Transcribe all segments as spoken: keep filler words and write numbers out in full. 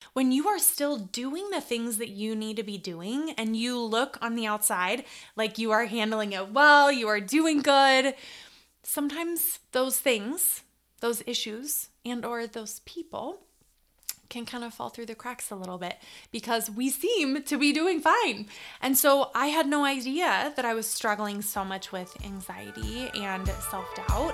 when you are still doing the things that you need to be doing and you look on the outside like you are handling it well, you are doing good, sometimes those things, those issues, and or those people can kind of fall through the cracks a little bit because we seem to be doing fine. And so I had no idea that I was struggling so much with anxiety and self-doubt.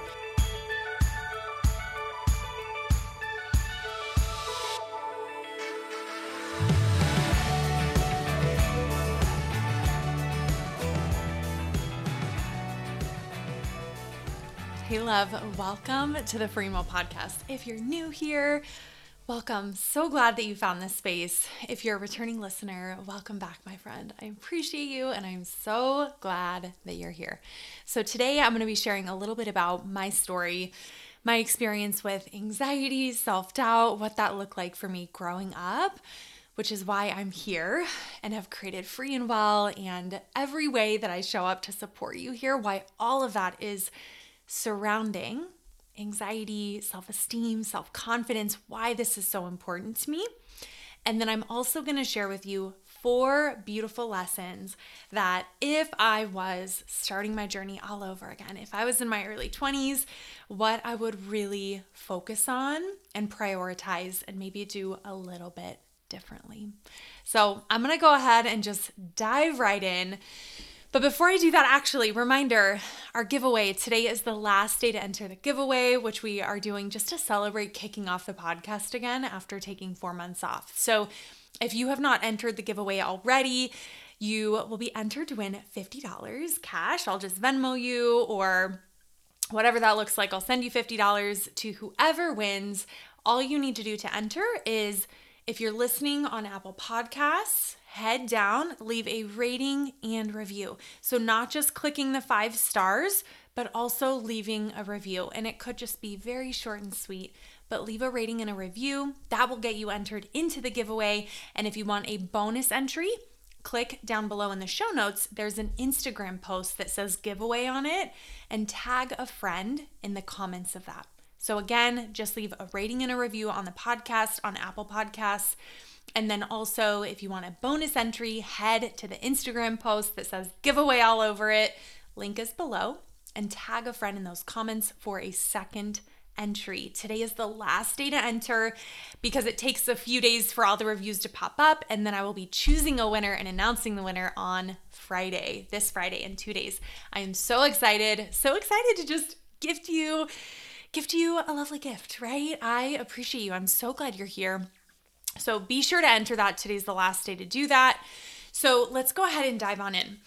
Hey love, welcome to the Free Mo Podcast. If you're new here, welcome. So glad that you found this space. If you're a returning listener, welcome back, my friend. I appreciate you and I'm so glad that you're here. So today I'm going to be sharing a little bit about my story, my experience with anxiety, self-doubt, what that looked like for me growing up, which is why I'm here and have created Free and Well and every way that I show up to support you here, why all of that is surrounding anxiety, self-esteem, self-confidence, why this is so important to me. And then I'm also going to share with you four beautiful lessons that if I was starting my journey all over again, if I was in my early twenties, what I would really focus on and prioritize and maybe do a little bit differently. So I'm going to go ahead and just dive right in. But before I do that, actually, reminder, our giveaway, today is the last day to enter the giveaway, which we are doing just to celebrate kicking off the podcast again after taking four months off. So if you have not entered the giveaway already, you will be entered to win fifty dollars cash. I'll just Venmo you or whatever that looks like. I'll send you fifty dollars to whoever wins. All you need to do to enter is, if you're listening on Apple Podcasts, head down, leave a rating and review. So not just clicking the five stars, but also leaving a review. And it could just be very short and sweet, but leave a rating and a review. That will get you entered into the giveaway. And if you want a bonus entry, click down below in the show notes. There's an Instagram post that says giveaway on it, and tag a friend in the comments of that. So again, just leave a rating and a review on the podcast, on Apple Podcasts. And then also, if you want a bonus entry, head to the Instagram post that says giveaway all over it. Link is below, and tag a friend in those comments for a second entry. Today is the last day to enter because it takes a few days for all the reviews to pop up. And then I will be choosing a winner and announcing the winner on Friday, this Friday in two days. I am so excited, so excited to just gift you Gift you a lovely gift, right? I appreciate you. I'm so glad you're here. So be sure to enter that. Today's the last day to do that. So let's go ahead and dive on in.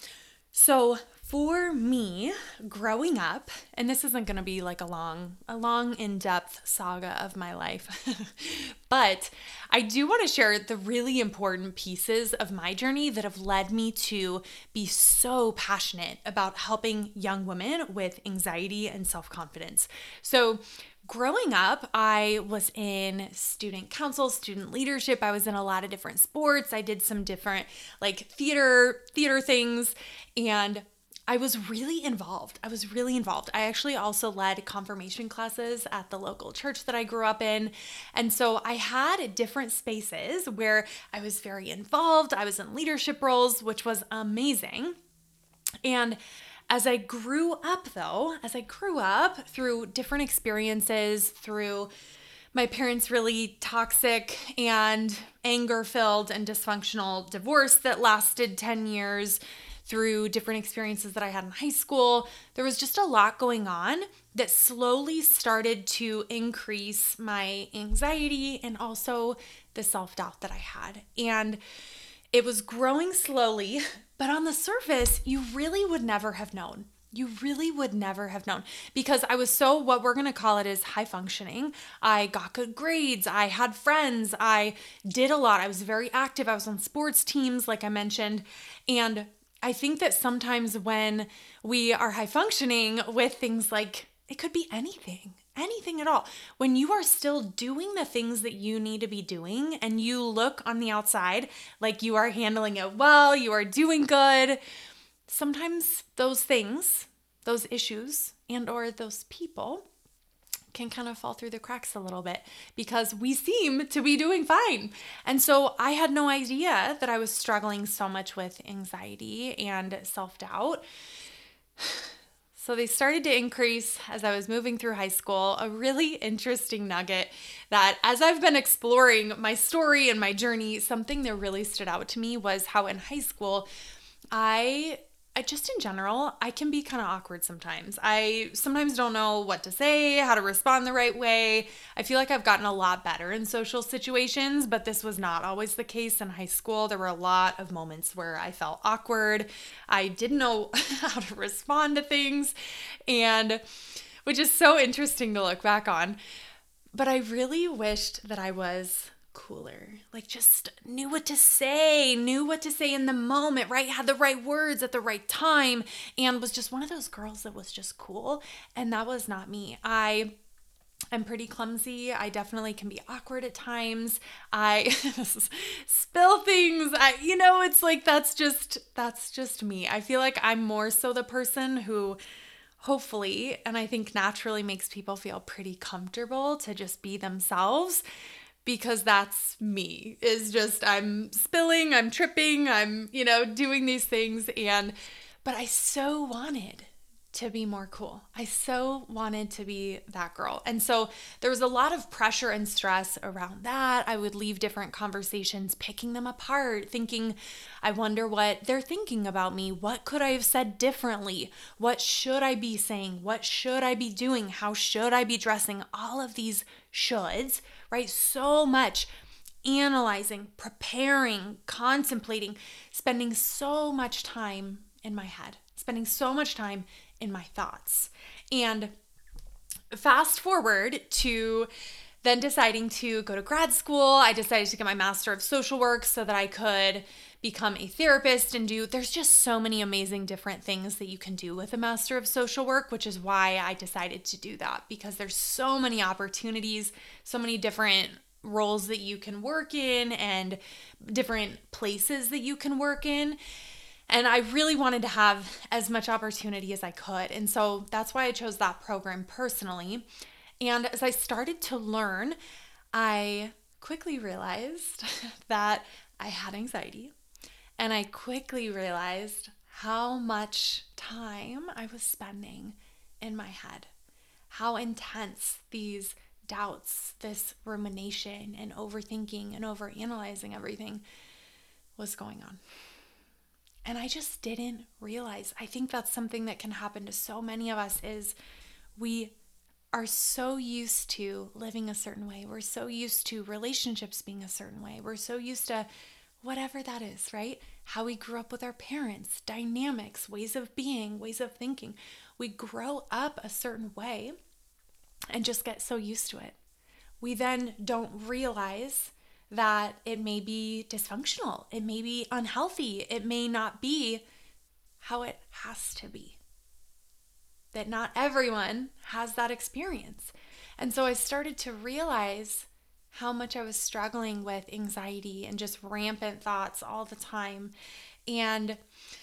So for me, growing up, and this isn't going to be like a long, a long in-depth saga of my life, but I do want to share the really important pieces of my journey that have led me to be so passionate about helping young women with anxiety and self-confidence. So growing up, I was in student council, student leadership. I was in a lot of different sports. I did some different like theater, theater things, and I was really involved. I was really involved. I actually also led confirmation classes at the local church that I grew up in. And so I had different spaces where I was very involved. I was in leadership roles, which was amazing. And as I grew up though, as I grew up through different experiences, through my parents' really toxic and anger-filled and dysfunctional divorce that lasted ten years, through different experiences that I had in high school, there was just a lot going on that slowly started to increase my anxiety and also the self-doubt that I had. And it was growing slowly, but on the surface, you really would never have known. You really would never have known because I was so, what we're going to call it is high functioning. I got good grades. I had friends. I did a lot. I was very active. I was on sports teams, like I mentioned. And I think that sometimes when we are high functioning with things like, it could be anything, anything at all. When you are still doing the things that you need to be doing and you look on the outside like you are handling it well, you are doing good, sometimes those things, those issues and or those people can kind of fall through the cracks a little bit because we seem to be doing fine. And so I had no idea that I was struggling so much with anxiety and self-doubt. So they started to increase as I was moving through high school. A really interesting nugget that as I've been exploring my story and my journey, something that really stood out to me was how in high school, I, I just in general, I can be kind of awkward sometimes. I sometimes don't know what to say, how to respond the right way. I feel like I've gotten a lot better in social situations, but this was not always the case in high school. There were a lot of moments where I felt awkward. I didn't know how to respond to things, and which is so interesting to look back on. But I really wished that I was cooler, like just knew what to say, knew what to say in the moment, right? Had the right words at the right time, and was just one of those girls that was just cool. And that was not me. I am pretty clumsy. I definitely can be awkward at times. I spill things. I, you know, it's like, that's just, that's just me. I feel like I'm more so the person who hopefully, and I think naturally makes people feel pretty comfortable to just be themselves. Because that's me, is just I'm spilling, I'm tripping, I'm, you know, doing these things. And, but I so wanted to be more cool. I so wanted to be that girl. And so there was a lot of pressure and stress around that. I would leave different conversations, picking them apart, thinking, I wonder what they're thinking about me. What could I have said differently? What should I be saying? What should I be doing? How should I be dressing? All of these shoulds, right? So much analyzing, preparing, contemplating, spending so much time in my head, spending so much time in my thoughts. And fast forward to then deciding to go to grad school. I decided to get my Master of Social Work so that I could become a therapist and do, there's just so many amazing different things that you can do with a Master of Social Work, which is why I decided to do that, because there's so many opportunities, so many different roles that you can work in and different places that you can work in. And I really wanted to have as much opportunity as I could. And so that's why I chose that program personally. And as I started to learn, I quickly realized that I had anxiety. And I quickly realized how much time I was spending in my head, how intense these doubts, this rumination and overthinking and overanalyzing everything was going on. And I just didn't realize. I think that's something that can happen to so many of us is we are so used to living a certain way. We're so used to relationships being a certain way. We're so used to whatever that is, right? How we grew up with our parents, dynamics, ways of being, ways of thinking. We grow up a certain way and just get so used to it. We then don't realize that it may be dysfunctional, it may be unhealthy, it may not be how it has to be. That not everyone has that experience. And so I started to realize how much I was struggling with anxiety and just rampant thoughts all the time. And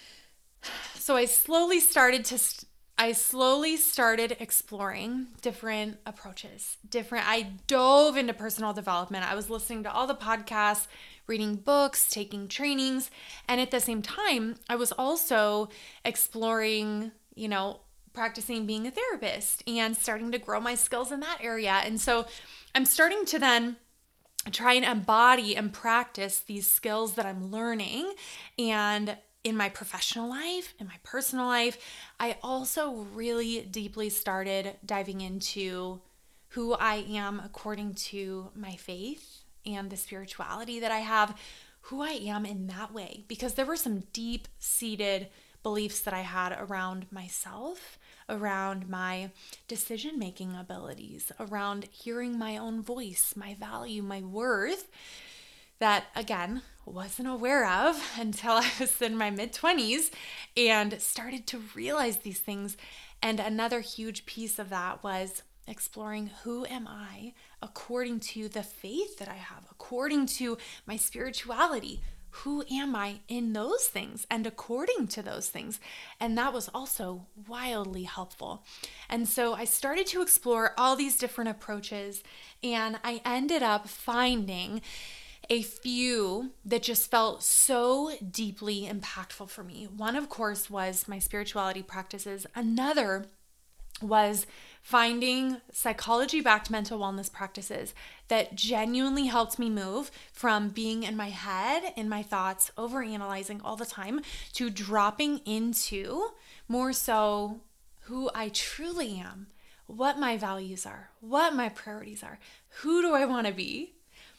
so I slowly started to st- I slowly started exploring different approaches, different, I dove into personal development. I was listening to all the podcasts, reading books, taking trainings. And at the same time, I was also exploring, you know, practicing being a therapist and starting to grow my skills in that area. And so I'm starting to then try and embody and practice these skills that I'm learning. And in my professional life, in my personal life, I also really deeply started diving into who I am according to my faith and the spirituality that I have, who I am in that way. Because there were some deep-seated beliefs that I had around myself, around my decision-making abilities, around hearing my own voice, my value, my worth, that, again, wasn't aware of until I was in my mid-twenties and started to realize these things. And another huge piece of that was exploring who am I according to the faith that I have, according to my spirituality. who am I in those things and according to those things? And that was also wildly helpful. And so I started to explore all these different approaches, and I ended up finding a few that just felt so deeply impactful for me. One, of course, was my spirituality practices. Another was finding psychology-backed mental wellness practices that genuinely helped me move from being in my head, in my thoughts, overanalyzing all the time, to dropping into more so who I truly am, what my values are, what my priorities are, who do I want to be.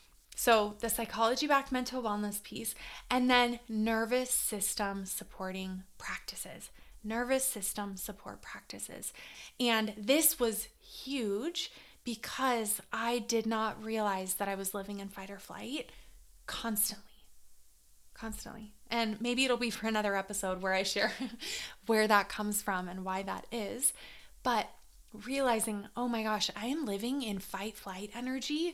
So the psychology-backed mental wellness piece, and then nervous system supporting practices. Nervous system support practices. And this was huge because I did not realize that I was living in fight or flight constantly. Constantly. And maybe it'll be for another episode where I share where that comes from and why that is. But realizing, oh my gosh, I am living in fight flight energy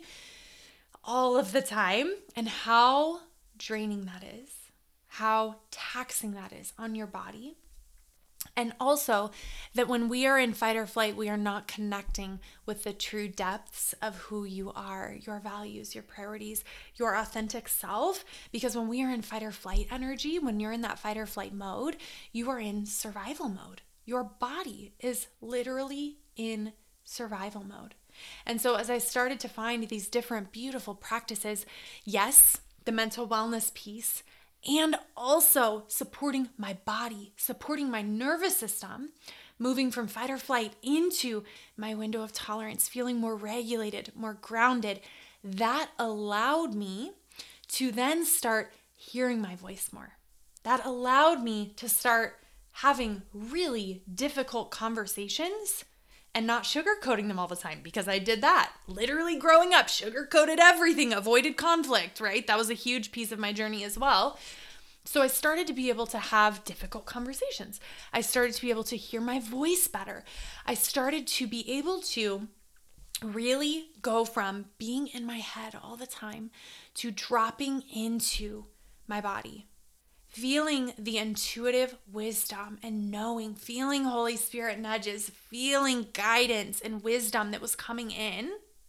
all of the time, and how draining that is, how taxing that is on your body. And also that when we are in fight or flight, we are not connecting with the true depths of who you are, your values, your priorities, your authentic self. Because when we are in fight or flight energy, when you're in that fight or flight mode, you are in survival mode. Your body is literally in survival mode. And so as I started to find these different beautiful practices, yes, the mental wellness piece, and also supporting my body, supporting my nervous system, moving from fight or flight into my window of tolerance, feeling more regulated, more grounded, that allowed me to then start hearing my voice more. That allowed me to start having really difficult conversations and not sugarcoating them all the time, because I did that. Literally growing up, sugarcoated everything, avoided conflict, right? That was a huge piece of my journey as well. So I started to be able to have difficult conversations. I started to be able to hear my voice better. I started to be able to really go from being in my head all the time to dropping into my body. Feeling the intuitive wisdom and knowing, feeling Holy Spirit nudges, feeling guidance and wisdom that was coming in.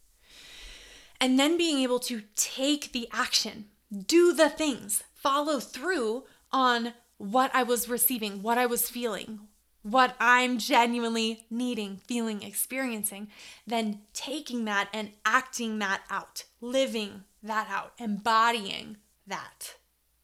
And then being able to take the action, do the things, follow through on what I was receiving, what I was feeling, what I'm genuinely needing, feeling, experiencing. Then taking that and acting that out, living that out, embodying that.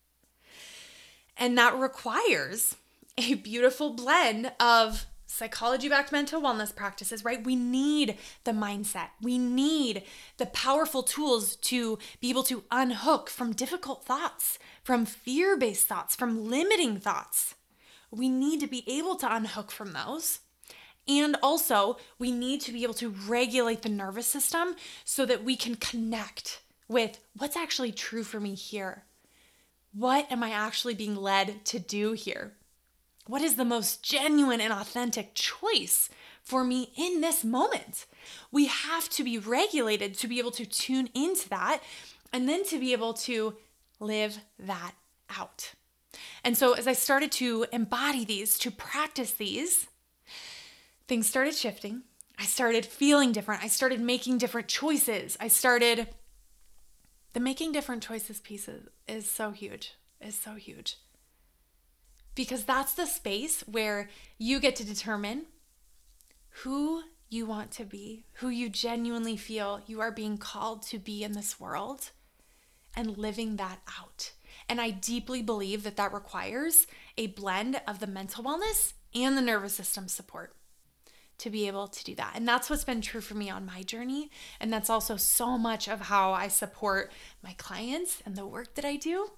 And that requires a beautiful blend of psychology-backed mental wellness practices, right? We need the mindset. We need the powerful tools to be able to unhook from difficult thoughts, from fear-based thoughts, from limiting thoughts. We need to be able to unhook from those. And also, we need to be able to regulate the nervous system so that we can connect with what's actually true for me here. What am I actually being led to do here? What is the most genuine and authentic choice for me in this moment? We have to be regulated to be able to tune into that and then to be able to live that out. And so as I started to embody these, to practice these, things started shifting. I started feeling different. I started making different choices. I started... The making different choices piece is, is so huge, is so huge. Because that's the space where you get to determine who you want to be, who you genuinely feel you are being called to be in this world, and living that out. And I deeply believe that that requires a blend of the mental wellness and the nervous system support to be able to do that. And that's what's been true for me on my journey. And that's also so much of how I support my clients and the work that I do.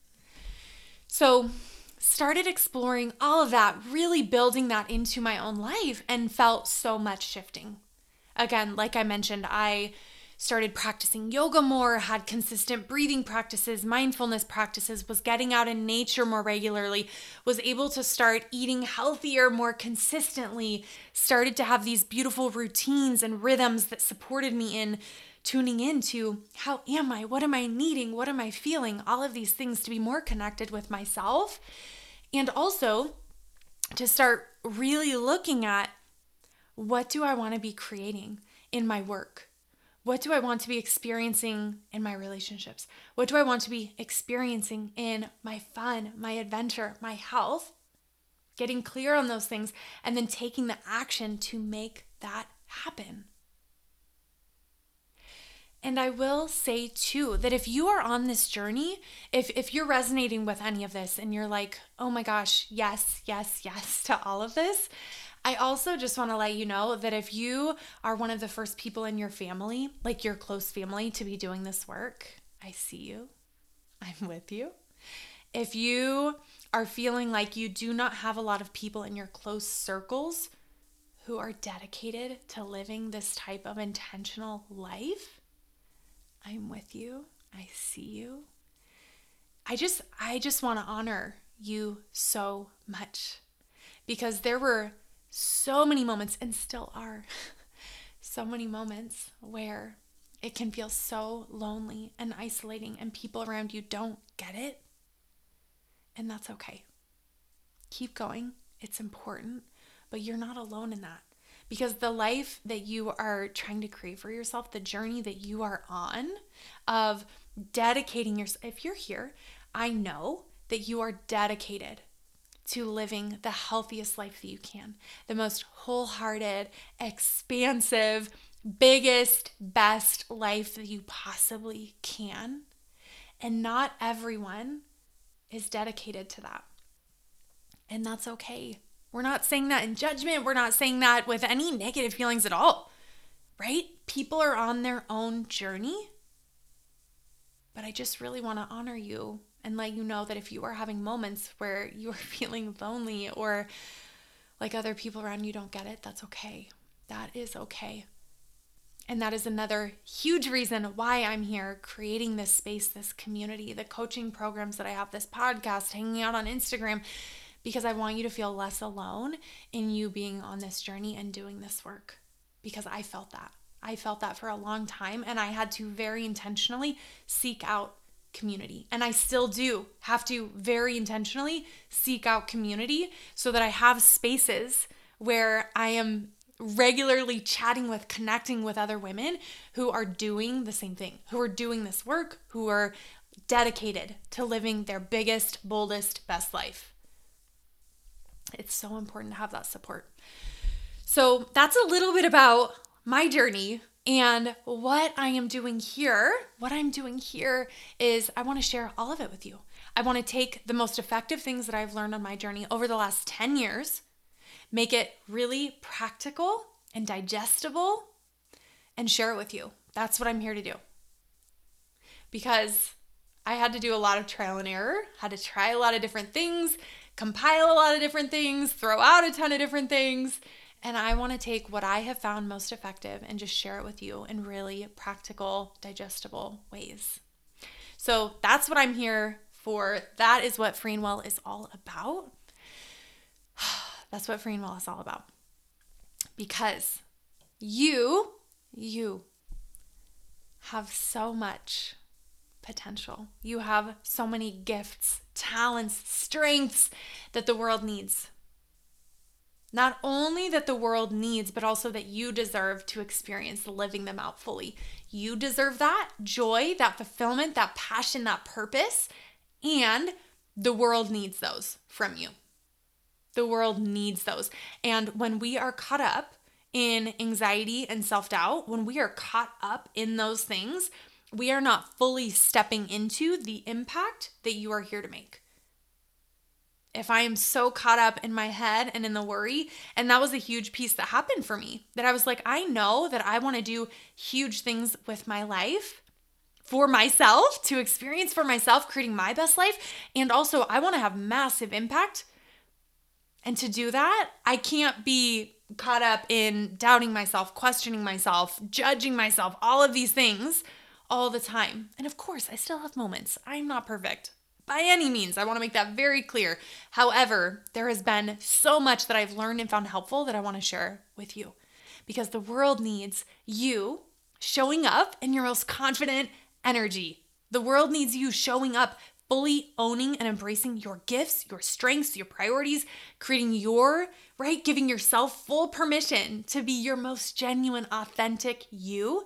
So started exploring all of that, really building that into my own life, and felt so much shifting. Again, like I mentioned, I started practicing yoga more, had consistent breathing practices, mindfulness practices, was getting out in nature more regularly, was able to start eating healthier more consistently, started to have these beautiful routines and rhythms that supported me in tuning into how am I? What am I needing? What am I feeling? All of these things to be more connected with myself. And also to start really looking at, what do I want to be creating in my work? What do I want to be experiencing in my relationships? What do I want to be experiencing in my fun, my adventure, my health? Getting clear on those things and then taking the action to make that happen. And I will say too, that if you are on this journey, if, if you're resonating with any of this and you're like, oh my gosh, yes, yes, yes to all of this, I also just want to let you know that if you are one of the first people in your family, like your close family, to be doing this work, I see you. I'm with you. If you are feeling like you do not have a lot of people in your close circles who are dedicated to living this type of intentional life, I'm with you. I see you. I just, I just want to honor you so much, because there were so many moments, and still are so many moments, where it can feel so lonely and isolating and people around you don't get it. And that's okay. Keep going. It's important, but you're not alone in that. Because the life that you are trying to create for yourself, the journey that you are on of dedicating yourself, if you're here, I know that you are dedicated to living the healthiest life that you can, the most wholehearted, expansive, biggest, best life that you possibly can. And not everyone is dedicated to that. And that's okay. We're not saying that in judgment. We're not saying that with any negative feelings at all, right? People are on their own journey. But I just really want to honor you and let you know that if you are having moments where you are feeling lonely or like other people around you don't get it, that's okay. That is okay. And that is another huge reason why I'm here creating this space, this community, the coaching programs that I have, this podcast, hanging out on Instagram, because I want you to feel less alone in you being on this journey and doing this work. Because I felt that. I felt that for a long time, and I had to very intentionally seek out community. And I still do have to very intentionally seek out community so that I have spaces where I am regularly chatting with, connecting with other women who are doing the same thing, who are doing this work, who are dedicated to living their biggest, boldest, best life. It's so important to have that support. So that's a little bit about my journey and what I am doing here. What I'm doing here is I want to share all of it with you. I want to take the most effective things that I've learned on my journey over the last ten years, make it really practical and digestible, and share it with you. That's what I'm here to do. Because I had to do a lot of trial and error, had to try a lot of different things, compile a lot of different things, throw out a ton of different things. And I want to take what I have found most effective and just share it with you in really practical, digestible ways. So that's what I'm here for. That is what Free and Well is all about. That's what Free and Well is all about. Because you, you have so much potential. You have so many gifts, talents, strengths that the world needs. Not only that the world needs, but also that you deserve to experience living them out fully. You deserve that joy, that fulfillment, that passion, that purpose, and the world needs those from you. The world needs those. And when we are caught up in anxiety and self-doubt, when we are caught up in those things, we are not fully stepping into the impact that you are here to make. If I am so caught up in my head and in the worry, and that was a huge piece that happened for me, that I was like, I know that I want to do huge things with my life for myself, to experience for myself, creating my best life. And also I want to have massive impact. And to do that, I can't be caught up in doubting myself, questioning myself, judging myself, all of these things all the time. And of course, I still have moments. I'm not perfect by any means. I want to make that very clear. However, there has been so much that I've learned and found helpful that I want to share with you, because the world needs you showing up in your most confident energy. The world needs you showing up, fully owning and embracing your gifts, your strengths, your priorities, creating your, right? Giving yourself full permission to be your most genuine, authentic you.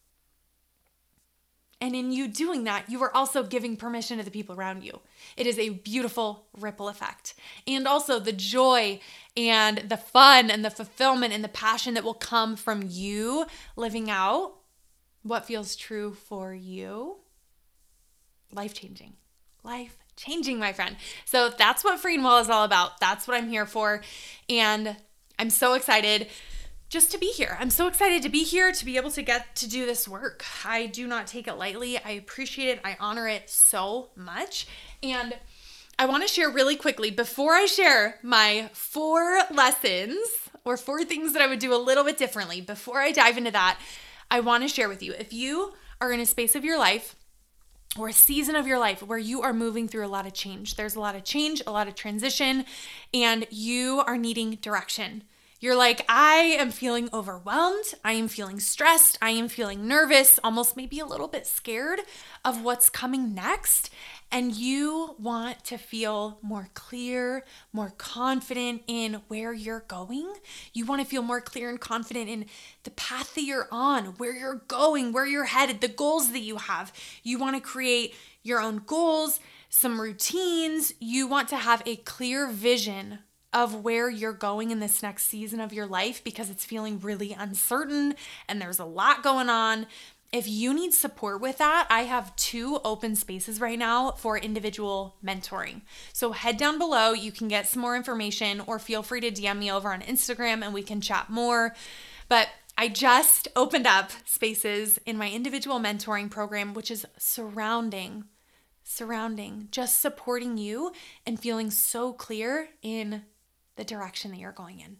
And in you doing that, you are also giving permission to the people around you. It is a beautiful ripple effect. And also the joy and the fun and the fulfillment and the passion that will come from you living out what feels true for you. Life-changing. Life-changing, my friend. So that's what Free and Well is all about. That's what I'm here for. And I'm so excited just to be here. I'm so excited to be here, to be able to get to do this work. I do not take it lightly. I appreciate it. I honor it so much. And I want to share really quickly, before I share my four lessons or four things that I would do a little bit differently, before I dive into that, I want to share with you, if you are in a space of your life or a season of your life where you are moving through a lot of change, there's a lot of change, a lot of transition, and you are needing direction. You're like, I am feeling overwhelmed. I am feeling stressed. I am feeling nervous, almost maybe a little bit scared of what's coming next. And you want to feel more clear, more confident in where you're going. You want to feel more clear and confident in the path that you're on, where you're going, where you're headed, the goals that you have. You want to create your own goals, some routines. You want to have a clear vision of where you're going in this next season of your life because it's feeling really uncertain and there's a lot going on. If you need support with that, I have two open spaces right now for individual mentoring. So head down below, you can get some more information, or feel free to D M me over on Instagram and we can chat more. But I just opened up spaces in my individual mentoring program, which is surrounding, surrounding, just supporting you and feeling so clear in the direction that you're going in.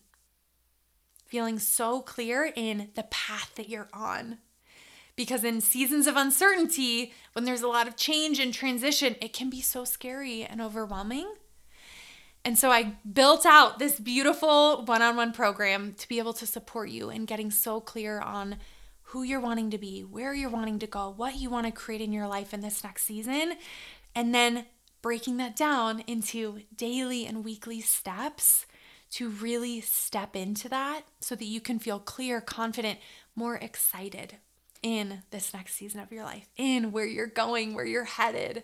Feeling so clear in the path that you're on. Because in seasons of uncertainty, when there's a lot of change and transition, it can be so scary and overwhelming. And so I built out this beautiful one-on-one program to be able to support you in getting so clear on who you're wanting to be, where you're wanting to go, what you want to create in your life in this next season, and then breaking that down into daily and weekly steps to really step into that so that you can feel clear, confident, more excited in this next season of your life, in where you're going, where you're headed.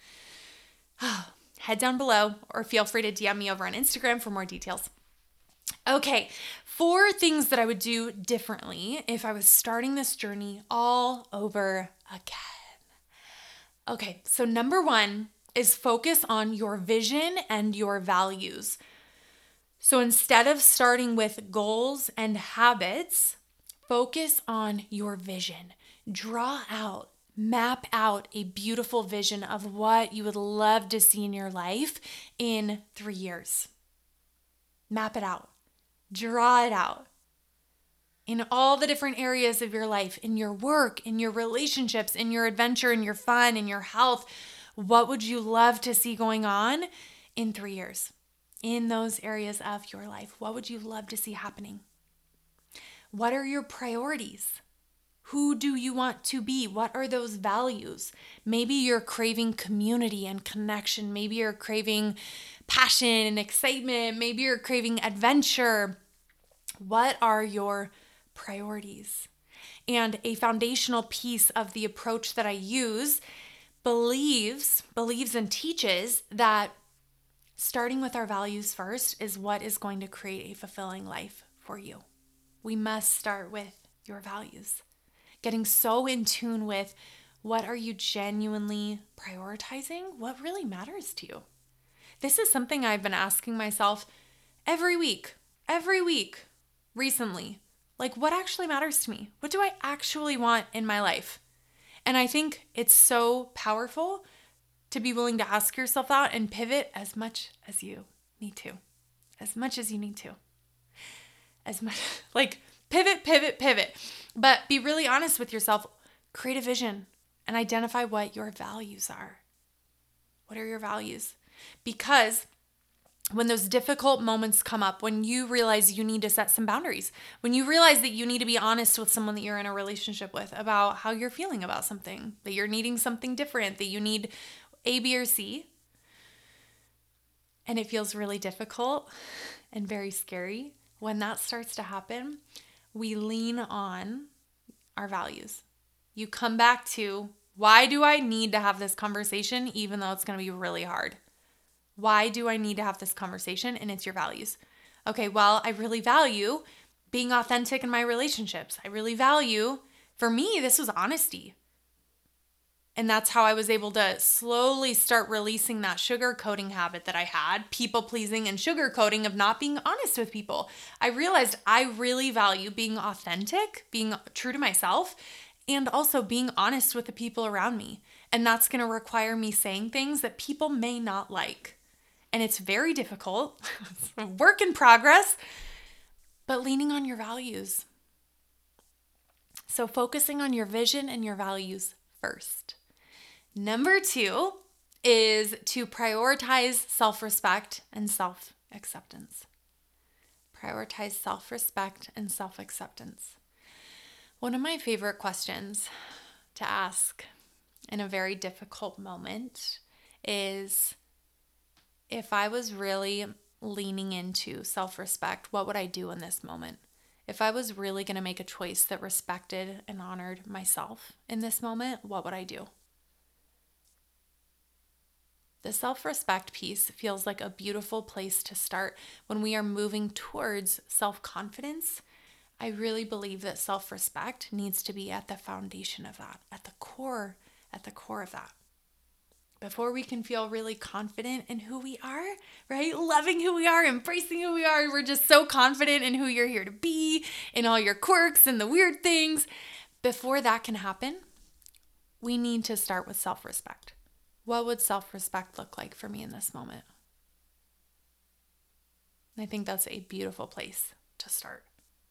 Head down below or feel free to D M me over on Instagram for more details. Okay, four things that I would do differently if I was starting this journey all over again. Okay, so number one is focus on your vision and your values. So instead of starting with goals and habits, focus on your vision. Draw out, map out a beautiful vision of what you would love to see in your life in three years. Map it out. Draw it out. In all the different areas of your life, in your work, in your relationships, in your adventure, in your fun, in your health, what would you love to see going on in three years? In those areas of your life, what would you love to see happening? What are your priorities? Who do you want to be? What are those values? Maybe you're craving community and connection. Maybe you're craving passion and excitement. Maybe you're craving adventure. What are your priorities? And a foundational piece of the approach that I use believes, believes and teaches that starting with our values first is what is going to create a fulfilling life for you. We must start with your values. Getting so in tune with what are you genuinely prioritizing? What really matters to you? This is something I've been asking myself every week, every week recently. Like, what actually matters to me? What do I actually want in my life? And I think it's so powerful to be willing to ask yourself that and pivot as much as you need to. As much as you need to. As much, like pivot, pivot, pivot. But be really honest with yourself. Create a vision and identify what your values are. What are your values? Because when those difficult moments come up, when you realize you need to set some boundaries, when you realize that you need to be honest with someone that you're in a relationship with about how you're feeling about something, that you're needing something different, that you need A, B, or C, and it feels really difficult and very scary, when that starts to happen, we lean on our values. You come back to, why do I need to have this conversation even though it's going to be really hard? Why do I need to have this conversation? And it's your values. Okay, well, I really value being authentic in my relationships. I really value, for me, this was honesty. And that's how I was able to slowly start releasing that sugarcoating habit that I had, people pleasing and sugarcoating of not being honest with people. I realized I really value being authentic, being true to myself, and also being honest with the people around me. And that's going to require me saying things that people may not like. And it's very difficult, it's a work in progress, but leaning on your values. So focusing on your vision and your values first. Number two is to prioritize self-respect and self-acceptance. Prioritize self-respect and self-acceptance. One of my favorite questions to ask in a very difficult moment is, if I was really leaning into self-respect, what would I do in this moment? If I was really going to make a choice that respected and honored myself in this moment, what would I do? The self-respect piece feels like a beautiful place to start when we are moving towards self-confidence. I really believe that self-respect needs to be at the foundation of that, at the core, at the core of that. Before we can feel really confident in who we are, right? Loving who we are, embracing who we are. We're just so confident in who you're here to be, in all your quirks and the weird things. Before that can happen, we need to start with self-respect. What would self-respect look like for me in this moment? I think that's a beautiful place to start.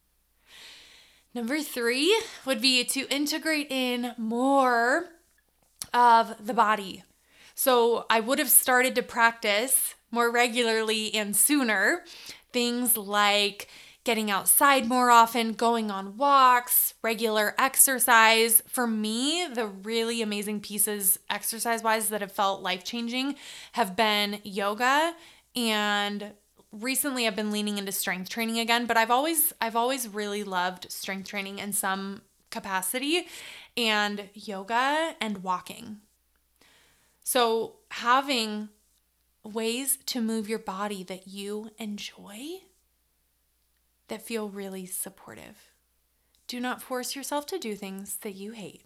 Number three would be to integrate in more of the body. So I would have started to practice more regularly and sooner things like getting outside more often, going on walks, regular exercise. For me, the really amazing pieces exercise-wise that have felt life-changing have been yoga, and recently I've been leaning into strength training again, but I've always I've always really loved strength training in some capacity, and yoga and walking. So having ways to move your body that you enjoy, that feel really supportive. Do not force yourself to do things that you hate.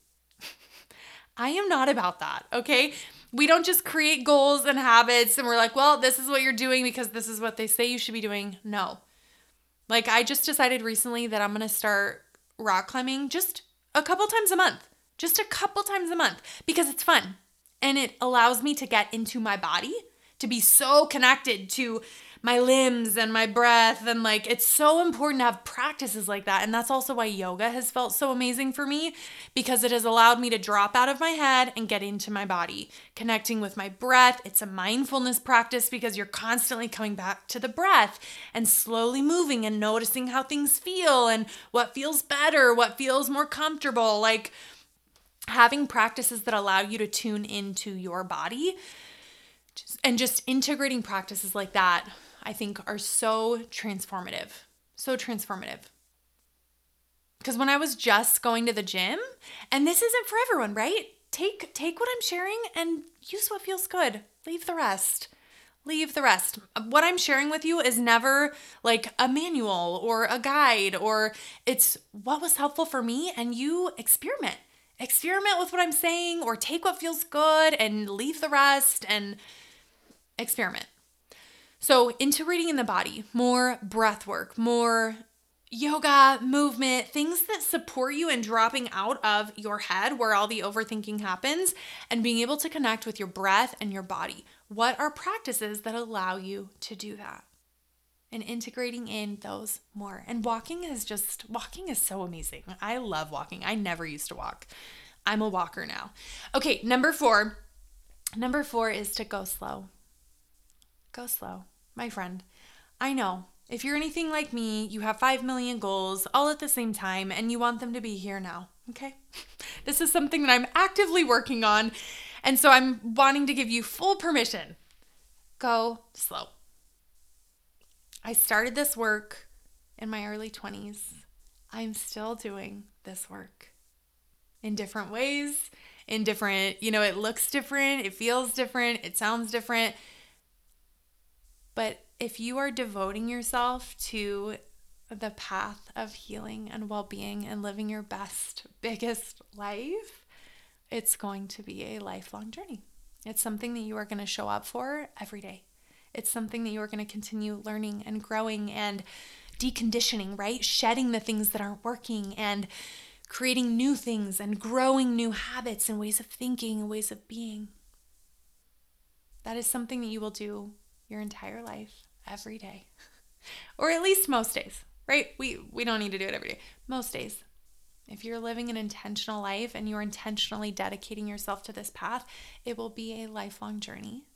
I am not about that, okay? We don't just create goals and habits and we're like, well, this is what you're doing because this is what they say you should be doing. No. Like, I just decided recently that I'm going to start rock climbing just a couple times a month. Just a couple times a month because it's fun. And it allows me to get into my body, to be so connected to my limbs and my breath. And like, it's so important to have practices like that. And that's also why yoga has felt so amazing for me, because it has allowed me to drop out of my head and get into my body, connecting with my breath. It's a mindfulness practice because you're constantly coming back to the breath and slowly moving and noticing how things feel and what feels better, what feels more comfortable. Like, having practices that allow you to tune into your body and just integrating practices like that, I think, are so transformative, so transformative. Because when I was just going to the gym, and this isn't for everyone, right? Take, take what I'm sharing and use what feels good. Leave the rest. Leave the rest. What I'm sharing with you is never like a manual or a guide, or it's what was helpful for me, and you experiment. Experiment with what I'm saying, or take what feels good and leave the rest and experiment. So integrating in the body, more breath work, more yoga, movement, things that support you in dropping out of your head where all the overthinking happens and being able to connect with your breath and your body. What are practices that allow you to do that? And integrating in those more. And walking is just, walking is so amazing. I love walking. I never used to walk. I'm a walker now. Okay, number four. Number four is to go slow. Go slow. my friend, I know if you're anything like me, you have five million goals all at the same time and you want them to be here now, okay? This is something that I'm actively working on, and so I'm wanting to give you full permission. Go slow. I started this work in my early twenties. I'm still doing this work in different ways, in different, you know, it looks different, it feels different, it sounds different. But if you are devoting yourself to the path of healing and well-being and living your best, biggest life, it's going to be a lifelong journey. It's something that you are going to show up for every day. It's something that you are going to continue learning and growing and deconditioning, right? Shedding the things that aren't working and creating new things and growing new habits and ways of thinking and ways of being. That is something that you will do your entire life, every day, or at least most days, right? We we don't need to do it every day. Most days. If you're living an intentional life and you're intentionally dedicating yourself to this path, it will be a lifelong journey.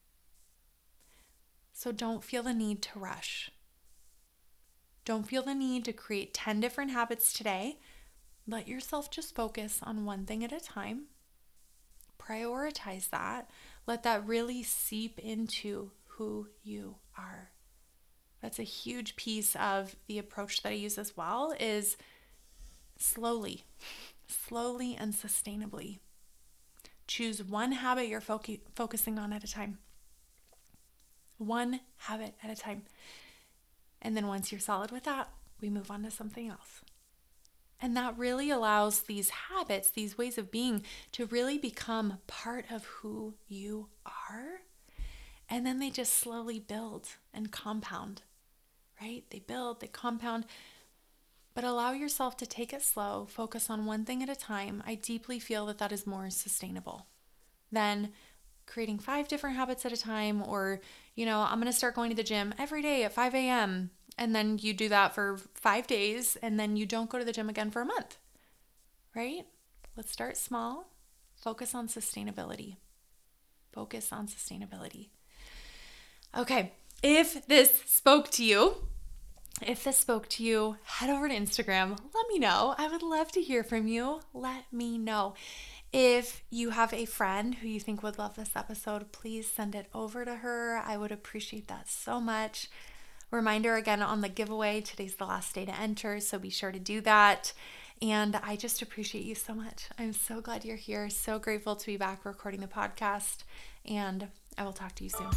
So don't feel the need to rush. Don't feel the need to create ten different habits today. Let yourself just focus on one thing at a time. Prioritize that. Let that really seep into who you are. That's a huge piece of the approach that I use as well, is slowly, slowly and sustainably. Choose one habit you're fo- focusing on at a time. One habit at a time. And then once you're solid with that, we move on to something else. And that really allows these habits, these ways of being, to really become part of who you are. And then they just slowly build and compound, right? They build, they compound, but allow yourself to take it slow, focus on one thing at a time. I deeply feel that that is more sustainable than creating five different habits at a time, or, you know, I'm going to start going to the gym every day at five a.m. and then you do that for five days and then you don't go to the gym again for a month, right? Let's start small, focus on sustainability. Focus on sustainability. Okay, if this spoke to you, if this spoke to you, head over to Instagram. Let me know. I would love to hear from you. Let me know. If you have a friend who you think would love this episode, please send it over to her. I would appreciate that so much. Reminder again on the giveaway, today's the last day to enter, so be sure to do that. And I just appreciate you so much. I'm so glad you're here. So grateful to be back recording the podcast, and I will talk to you soon.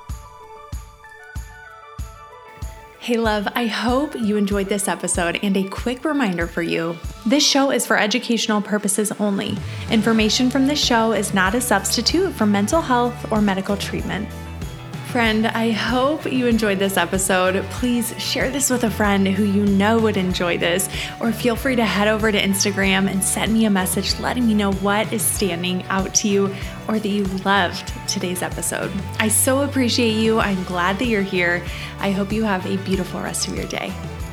Hey love, I hope you enjoyed this episode, and a quick reminder for you. This show is for educational purposes only. Information from this show is not a substitute for mental health or medical treatment. Friend, I hope you enjoyed this episode. Please share this with a friend who you know would enjoy this, or feel free to head over to Instagram and send me a message letting me know what is standing out to you or that you loved today's episode. I so appreciate you. I'm glad that you're here. I hope you have a beautiful rest of your day.